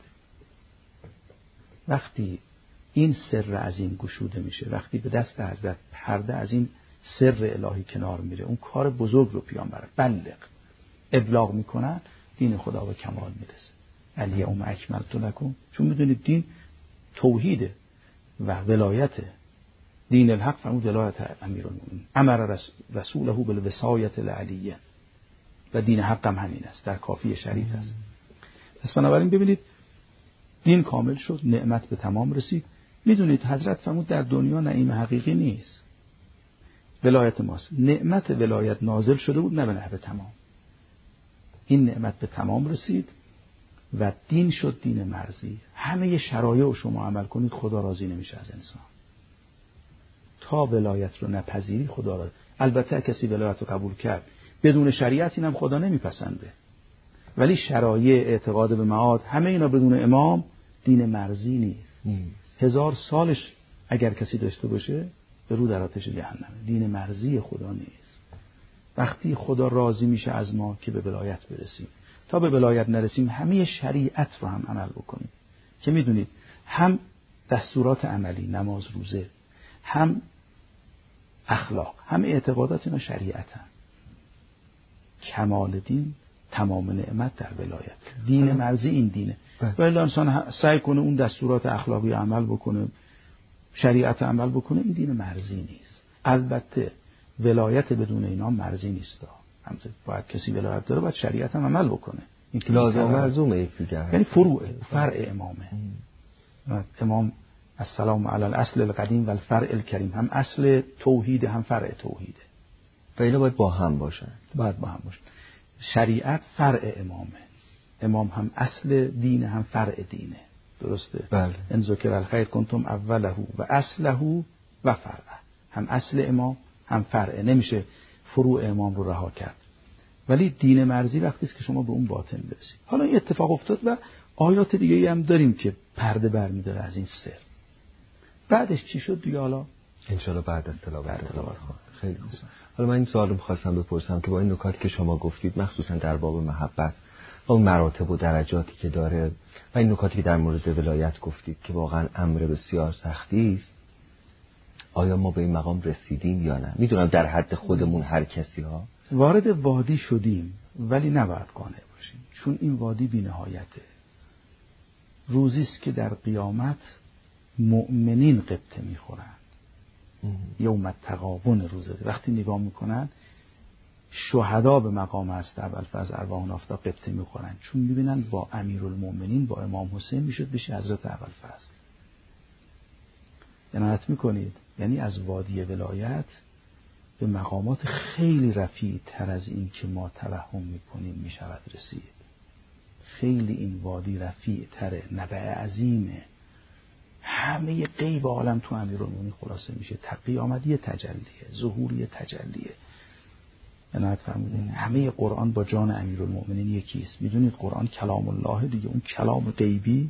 وقتی این سر عظیم گشوده میشه، وقتی به دست حضرت پرده از این سر الهی کنار میره، اون کار بزرگ رو پیامبر بلغ ابلاغ میکنن، دین خدا به کمال میرسه. الیوم اکملت لکم، چون میدونید دین توحیده و ولایته. دین الحق فرمود ولایت امیرالمومنین، امر رسوله بالوصایت العلیه، و دین حق هم همین است، در کافی شریف است. پس بنابراین ببینید دین کامل شد، نعمت به تمام رسید. میدونید حضرت فرمود در دنیا نعیم حقیقی نیست، ولایت ماست. نعمت ولایت نازل شده بود نه به نحو تمام. این نعمت به تمام رسید و دین شد دین مرضی. همه شرایع رو شما عمل کنید خدا راضی نمیشه از انسان. تا ولایت رو نپذیری خدا راضی. البته کسی ولایت رو قبول کرد بدون شریعت اینم خدا نمیپسنده، ولی شرایع اعتقاد به معاد همه اینا بدون امام دین مرضی نیست. نیست. هزار سالش اگر کسی داشته باشه به رو در آتش جهنمه. دین مرضی خدا نیست. وقتی خدا راضی میشه از ما که به ولایت برسیم، تا به ولایت نرسیم همه شریعت رو هم عمل بکنیم که میدونید هم دستورات عملی، نماز روزه، هم اخلاق، هم اعتقادات اینا شریعت هم. کمال دین تمام نعمت در ولایت. دین مرضی این دینه. ولی انسان سعی کنه اون دستورات اخلاقی عمل بکنه، شریعت عمل بکنه، این دین مرضی نیست. البته ولایت بدون اینا مرضی نیست. همچه باید کسی ولایت داره باید شریعت هم عمل بکنه. این لازم مرزومه یکیه، یعنی فروع فرع امامه. امام السلام علی الاصل القدیم و الفرع الکریم، هم اصل توحید هم فرع توحیده و اینا باید با هم باشن. باید با هم باشن. شریعت فرع امامه، امام هم اصل دین هم فرع دینه. درسته؟ بله. ان ذکر الخیر کنتم اوله و اصله و فرعه، هم اصل امام هم فرع. نمیشه فروع امام رو رها کرد. ولی دین مرزی وقتی است که شما به اون باطن برسید. حالا این اتفاق افتاد و آیات دیگه هم داریم که پرده برمی‌داره از این سر. بعدش چی شد دیگه؟ حالا انشالله بعد از تلاوت تلاوت خیلی خوب. حالا من این سوال رو می‌خواستم بپرسم که با این نکاتی که شما گفتید مخصوصا در باب محبت و اون مراتب و درجاتی که داره و این نکاتی که در مورد ولایت گفتید که واقعا امر بسیار سختی است، آیا ما به این مقام رسیدیم یا نه؟ میدونم در حد خودمون هر کسی ها وارد وادی شدیم، ولی نباید قانع باشیم، چون این وادی بی‌نهایته. روزی است که در قیامت مؤمنین قبطه میخورند. یوم التغابن روزه وقتی نگاه میکنن شهدا به مقام هست ابوالفضل ارواح آفتاب قبطه میخورن، چون میبینن با امیرالمومنین با امام حسین میشد بشه حضرت ابوالفضل. عنایت میکنید؟ یعنی از وادی ولایت به مقامات خیلی رفیع تر از این که ما توهم میکنیم میشود رسید. خیلی این وادی رفیع تره، نبع عظیمه، همه غیب عالم تو امیرالمومنین خلاصه میشه. قیامتی تجلیه، ظهوری تجلیه. عنایت فرمودین همه قرآن با جان امیرالمومنین یکیست. میدونید قرآن کلام الله دیگه، اون کلام غیبی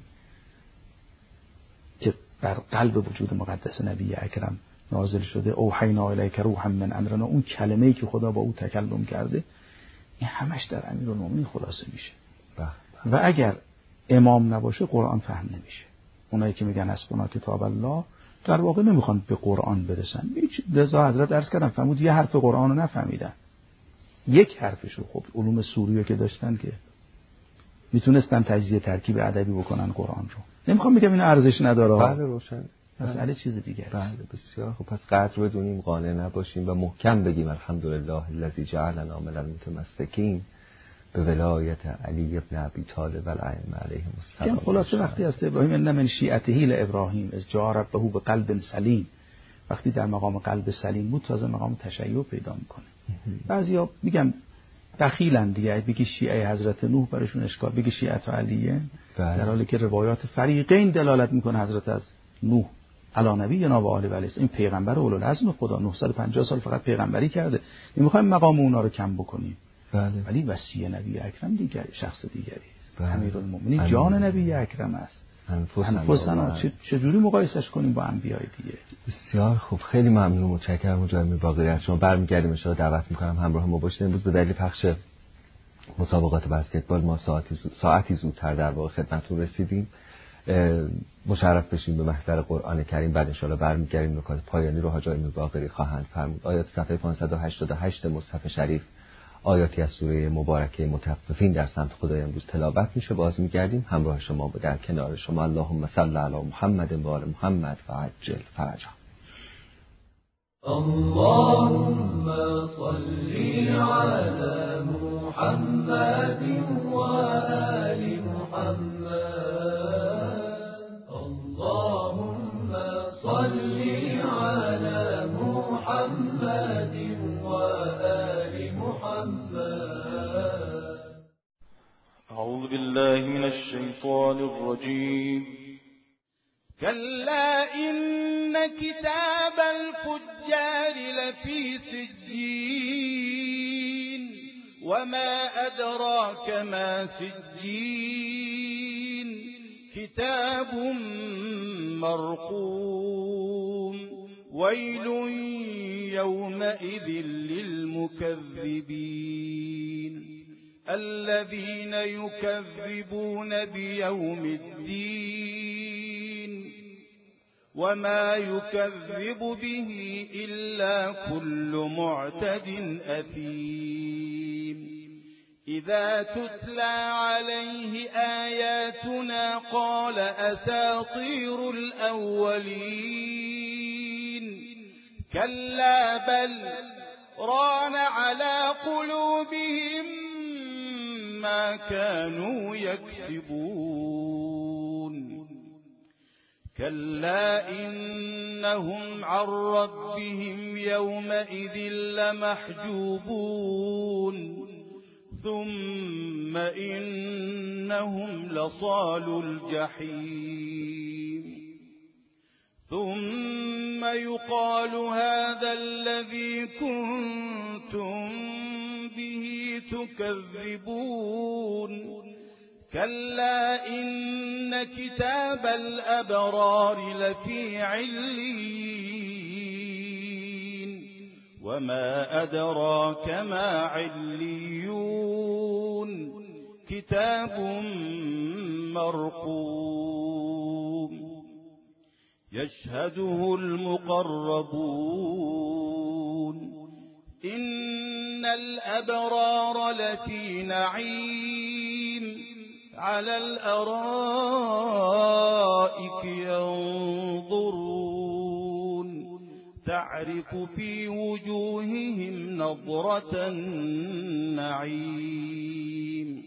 که بر قلب وجود مقدس نبی اکرم نازل شده، اوحینا الیک روحا من امرنا، اون کلمه‌ای که خدا با او تکلم کرده، این همش در امیرالمومنین خلاصه میشه. و اگر امام نباشه قرآن فهم نمیشه. اونایی که میگن اسقنا کتاب الله در واقع نمیخوان به قرآن برسن. هیچ لذا حضرت عرض کردم فرمود یه حرف قرآن رو نفهمیدن، یک حرفشو. خب علوم سوریه که داشتن که میتونستن تجزیه ترکیب ادبی بکنن قرآن رو. نمیخوام بگم این ارزش نداره. بله روشن. مسئله چیز دیگه است. بله بسیار خب. پس قدر بدونیم، قانع نباشیم و محکم بگیم الحمدلله الذی جعلنا من المتمسکین به ولایت علی ابن ابی طالب و الائمه علیهم السلام. خلاصه وقتی از ابراهیم ان من شیعته لابراهیم از جاء ربه به قلب سلیم، وقتی در مقام قلب سلیم بود تازه مقام تشیع پیدا میکنه. بعضیا میگن بخیلن دیگه، بگی شیعه حضرت نوح براشون اشکال، بگی شیعه علیه، در حالی که روایات فریقین دلالت میکنه حضرت از نوح علی نبی و آل و این پیغمبر اولوالعزم خدا نهصد و پنجاه سال فقط پیغمبری کرده. نمیخوایم مقام اونا رو کم بکنیم. بله. ولی وصی نبی اکرم دیگری، شخص دیگری است. بله. امیرالمومنین جان نبی اکرم است. انفسنا چجوری مقایسش کنیم با انبیای دیگه؟ بسیار خوب، خیلی ممنون و متشکرم مجاهد باقری از شما. برمیگردیم ان شاءالله، دعوت میکنم همراه ما باشید. امروز به دلیل پخش مسابقات بسکتبال ما ساعتی زود ساعتی زودتر در واقع خدمتتون رسیدیم. مشرف بشیم به محضر قرآن کریم. بعد ان شاءالله برمیگردیم نکات پایانی رو حاج آقای باقری خواهند فرمود. آیات صفحه پانصد و هشتاد و هشت مصحف شریف، آیاتی از سوره مبارکه مطففین در سمت خدای امروز تلاوت میشه. باز میگردیم همراه شما و در کنار شما. اللهم صل علی محمد و آل محمد و عجل فرجا. اللهم صل على محمد و آل محمد. اللهم صل على محمد و آل محمد. أعوذ بالله من الشيطان الرجيم. كلا إن كتاب الفجار لفي سجين وما أدراك ما سجين كتاب مرقوم ويل يومئذ للمكذبين الذين يكذبون بيوم الدين وما يكذب به إلا كل معتد أثيم إذا تتلى عليه آياتنا قال أساطير الأولين كلا بل ران على قلوبهم ما كانوا يكسبون كلا إنهم عن ربهم يومئذ لمحجوبون ثم إنهم لصالو الجحيم ثم يقال هذا الذي كنتم به تكذبون كلا إن كتاب الأبرار لفي عليين وما أدراك ما عليون كتاب مرقوم يشهده المقربون إن الأبرار لفي نعيم على الأرائك ينظرون تعرف في وجوههم نضرة النعيم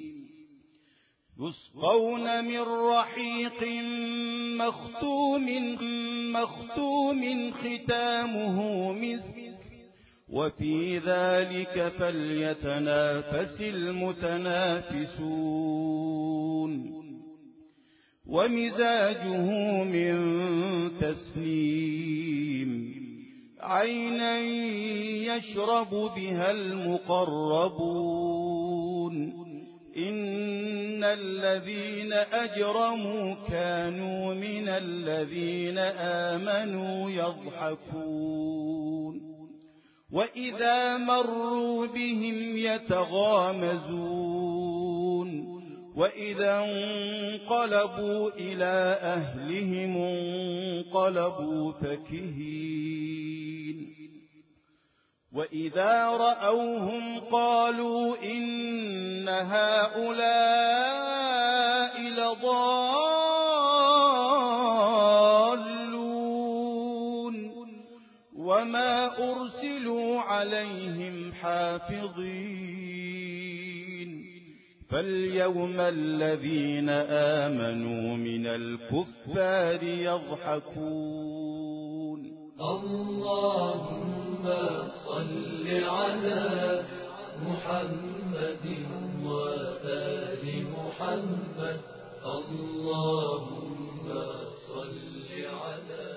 يسقون من رحيق مختوم مختوم ختامه مسك وفي ذلك فليتنافس المتنافسون ومزاجه من تسنيم عينا يشرب بها المقربون إن الذين أجرموا كانوا من الذين آمنوا يضحكون وإذا مروا بهم يتغامزون وإذا انقلبوا إلى أهلهم انقلبوا فكهين وإذا رأوهم قالوا إن هؤلاء لضالون وما أرسلوا عليهم حافظين فاليوم الذين آمنوا من الكفار يضحكون اللهم صل على محمد وآل محمد اللهم صل على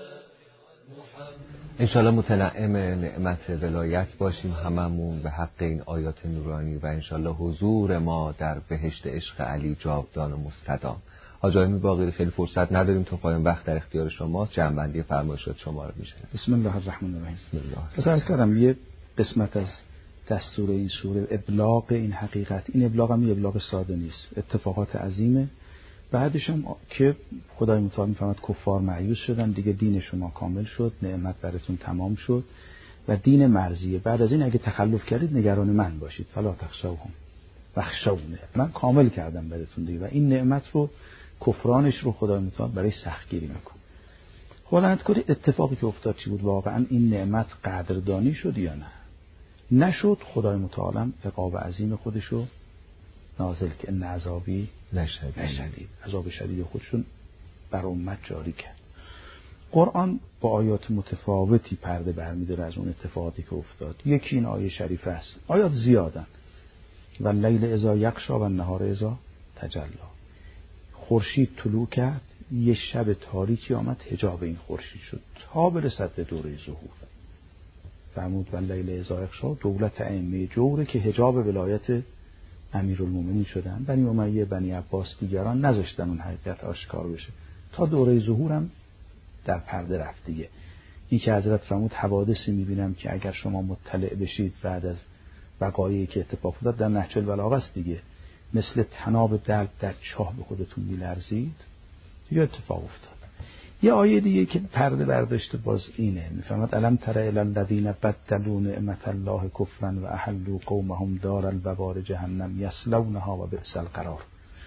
محمد. انشاءالله متنعم نعمت ولایت باشیم هممون به حق این آیات نورانی و انشاءالله حضور ما در بهشت عشق علی جاودان و مستدام. حاج آقای باقری خیلی فرصت نداریم تو پایان وقت در اختیار شماست. جمع‌بندی فرمایشات شما رو میشه. بسم الله الرحمن الرحیم. بسم الله. مثلا از کردم یه قسمت از دستور این سوره ابلاغ این حقیقت. این ابلاغ هم یه ابلاغ ساده نیست، اتفاقات عظیمه. بعدش هم که خدای متعال میفهمد کفار مایوس شدن، دیگه دین شما کامل شد، نعمت براتون تمام شد و دین مرضیه. بعد از این اگه تخلف کردید نگران من باشید، فلا تخشوهم واخشونی، من کامل کردم براتون دیگه. و این نعمت رو کفرانش رو خدای متعال برای سختگیری میکن. حالت کنید اتفاقی که افتاد چی بود؟ واقعا این نعمت قدردانی شد یا نه؟ نشد. خدای متعال عقاب عظیم خودشو نازل که ان عذابی نشدید، عذاب شدید خودشون بر امت جاری کرد. قرآن با آیات متفاوتی پرده برمی‌داره از اون اتفاقاتی که افتاد. یکی این آیه شریفه است. آیات زیادن. و لیل اذا یغشا و النهار اذا تجلی. خورشید طلوع کرد، یه شب تاریکی آمد، حجاب این خورشید شد تا برسد به دوره ظهور. فرمود و لیل اذا یغشا دولت ائمه جوره که حجاب ولایت امیرالمومنین شدن. بنی امیه، بنی عباس، دیگران نذاشتن اون حقیقت آشکار بشه تا دوره ظهورم در پرده رفت دیگه. این که حضرت فرمود حوادثی میبینم که اگر شما مطلع بشید بعد از وقایعی که اتفاق افتاد در نهج البلاغه است دیگه، مثل تناب دلق در چاه به خودتون میلرزید. یا اتفاق افتاد. یه آیه دیگه که پرده برداشته باز اینه، میفهمد الم تر الی الذین بدلوا نعمت الله کفرا و احلوا قومهم دار البوار جهنم یصلونها و بئس القرار.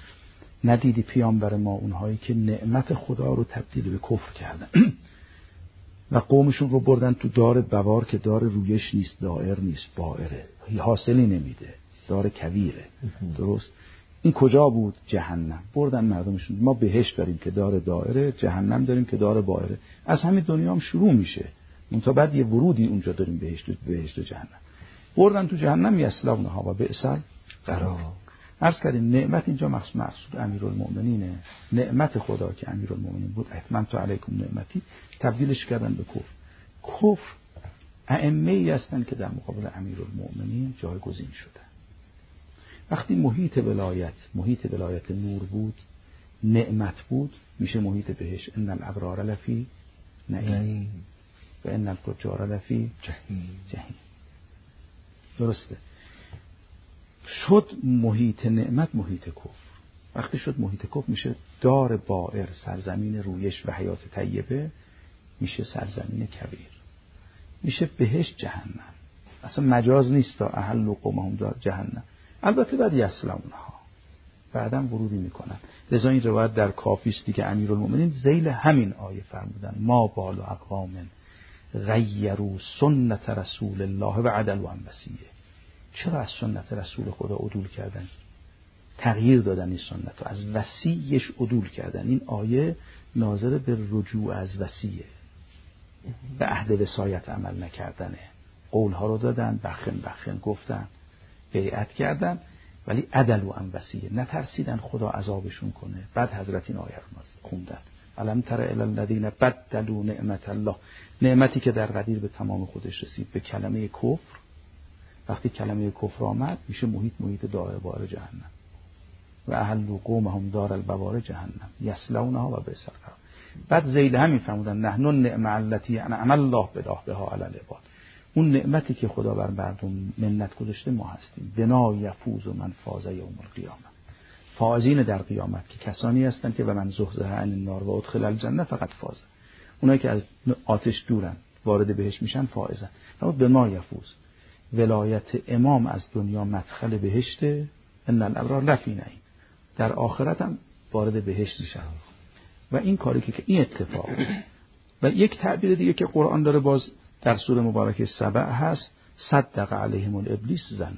ندیدی پیامبر ما اونهایی که نعمت خدا رو تبدیل به کفر کردن و قومشون رو بردن تو دار بوار که دار رویش نیست، دائر نیست، بائره، حاصلی نمیده، دار کویره. درست؟ این کجا بود؟ جهنم. بردن مردمشون. ما بهشت داریم که دار دائره، جهنم داریم که دار بائره. از همین دنیا هم شروع میشه، منتها بعد یه ورودی اونجا داریم، بهشت و بهشت و جهنم. بردن تو جهنم یصلونها و بئس القرار. عرض کردیم نعمت اینجا مقصود امیرالمومنینه. نعمت خدا که امیرالمومنین بود، اتممت علیکم نعمتی، تبدیلش کردن به کفر. کفر ائمه‌ای هستن که در مقابل امیرالمومنین جایگزین شدن. وقتی محیط ولایت محیط ولایت نور بود، نعمت بود، میشه محیط بهش. ان الابرار لفی نعیم و ان الفجار لفی جهیم. جهیم. درسته. شد محیط نعمت محیط کفر. وقتی شد محیط کفر میشه دار بائر، سرزمین رویش و حیات طیبه، میشه سرزمین کبیر، میشه بهشت جهنم. اصلا مجاز نیست تا اهل و قومهم دار جهنم. البته بعد یسلمونها بعدم ورودی میکنن. لذا این روایت در کافی است دیگه امیرالمومنین ذیل همین آیه فرمودن ما بال و اقوام غیروا سنت رسول الله و عدلوا عن وصیه. چرا از سنت رسول خدا عدول کردن؟ تغییر دادن این سنت رو، از وصیش عدول کردن. این آیه ناظر به رجوع از وصیه، به عهد وصایت عمل نکردنه. قولها رو دادن، بخن بخن گفتن، بیعت کردن، ولی عدل و عن وصیه، نترسیدن خدا عذابشون کنه. بعد حضرت این آیه رو خوندن الم تر الی الذین بدلوا نعمت الله، نعمتی که در قدیر به تمام خودش رسید به کلمه کفر. وقتی کلمه کفر آمد میشه محیط محیط دار بار جهنم. و اهل قومهم دار البوار جهنم یصلونها و بئس القرار. بعد ذیل همین فرمودن نحن النعمه التي انعم الله بها علی العباد، اون نعمتی که خدا بر مردم منت گذاشته ما هستیم. بنا یفوز من فاز یوم القیامه، فائزین در قیامت که کسانی هستند که و من زحزح عن النار و ادخل الجنه فقط فاز، اونایی که از آتش دورن وارد بهشت میشن فائزن. اما بما یفوز، ولایت امام از دنیا مدخل بهشته، ان الابرار لفی نعیم، در آخرت هم وارد بهشت میشن. و این کاری که این اتفاق و یک تعبیر دیگه که قرآن داره باز در سوره مبارکه سبع هست، صدق علیهم الابلیس ظنه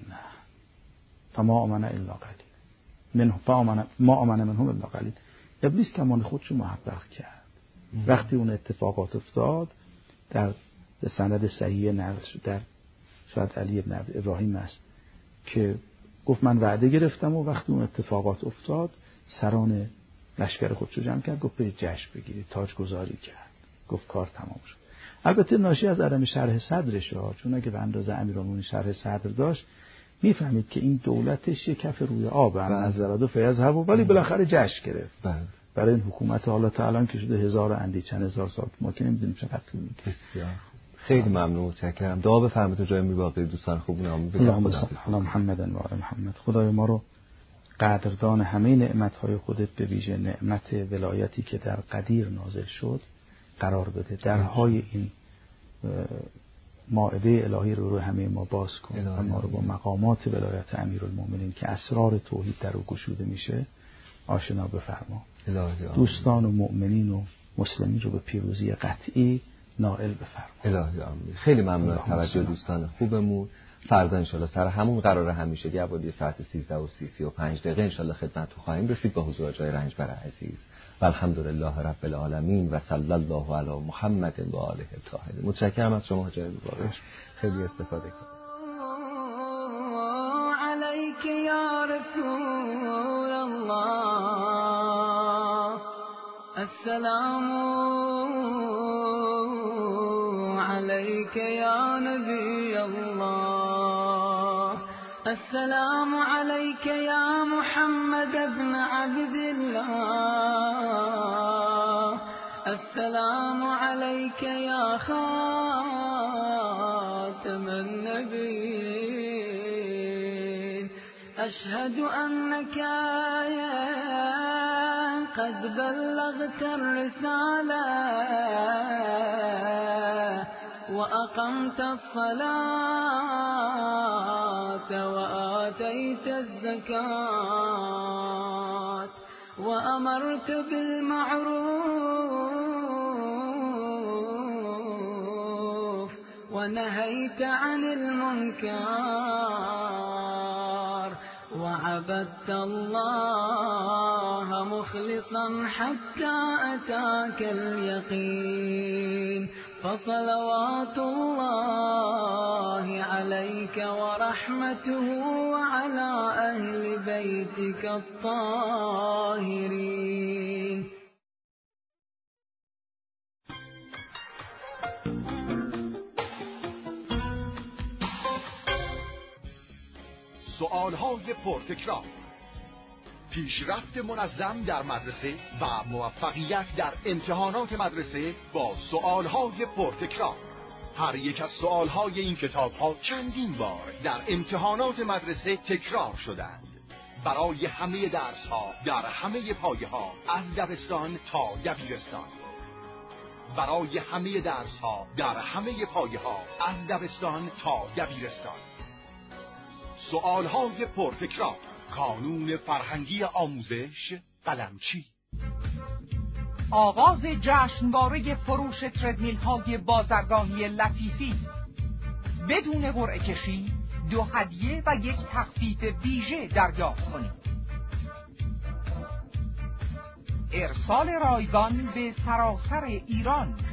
فما آمن الا قلیل منهم فآمن ما آمن منهم الا قلیل. ابلیس کمان خودش رو محقق کرد. وقتی اون اتفاقات افتاد در سند صحیح نقل در شاید علی ابن ابراهیم است که گفت من وعده گرفتم و وقتی اون اتفاقات افتاد سران لشکر خودش رو جمع کرد، گفت برید جشن بگیرید، تاج گذاری کرد، گفت کار تمام شد. البته ناشی از عدم شرح صدرش ها، چون اگه به اندازه امیرالمومنین شرح صدر داشت میفهمید که این دولتش یک کف روی آب هم از زراد و فیض هوا، ولی بالاخره جشن گرفت. بله. برای این حکومت حالا تا الان که شده هزار و اندی چند هزار سال ما که نمیدونیم چقدر طول میکشه. خیلی ممنون، متشکرم. دعا بفرمایید تا جای می باقی دوستان خوب نام بگم. اللهم صل علی محمد و آل محمد. خدای ما رو قدردان همه نعمت‌های خودت به ویژه نعمت ولایتی که در قدیر نازل شد قرار بده. درهای این مائده الهی رو رو همه ما باز کن و ما رو با مقامات ولایت امیرالمومنین که اسرار توحید در او گشوده میشه آشنا بفرما. دوستان و مؤمنین و مسلمین رو به پیروزی قطعی نائل بفرما. الهی آمین. خیلی ممنون از توجه دوستان خوبمون. فردا انشالله سر همون قرار همیشه حوالی ساعت سیزده و سی سی و پنج دقیقه انشالله خدمتتون خواهیم رسید با حضور جای رنجبر عزیز. و الحمدلله رب العالمین و صلی الله علی محمد و آله الطاهرین. متشکرم از شما حاجی بابا، خیلی استفاده کردم. علیک یا رسول الله السلام علیک یا نبی الله السلام علیک یا محمد ابن عبد الله السلام علیک یا خاتم النبیین اشهد انک قد بلغت الرسالة وأقمت الصلاة وآتيت الزكاة وأمرت بالمعروف ونهيت عن المنكر وعبدت الله مخلصا حتى أتاك اليقين فصلوات الله عليك ورحمته وعلى أهل بيتك الطاهرين. سؤالهای پرتکرار، پیشرفت منظم در مدرسه و موفقیت در امتحانات مدرسه با سؤالهای پرتکرار. هر یک از سؤالهای این کتاب‌ها چندین بار در امتحانات مدرسه تکرار شدند. برای همه درس‌ها در همه پایه‌ها از دبستان تا دبیرستان. برای همه درس‌ها در همه پایه‌ها از دبستان تا دبیرستان. سؤالهای پرتکرار، کانون فرهنگی آموزش قلمچی. آغاز جشنواره فروش تردمیل های بازرگانی لطیفی. بدون قرعه کشی دو هدیه و یک تخفیف ویژه دریافت کنید. ارسال رایگان به سراسر ایران.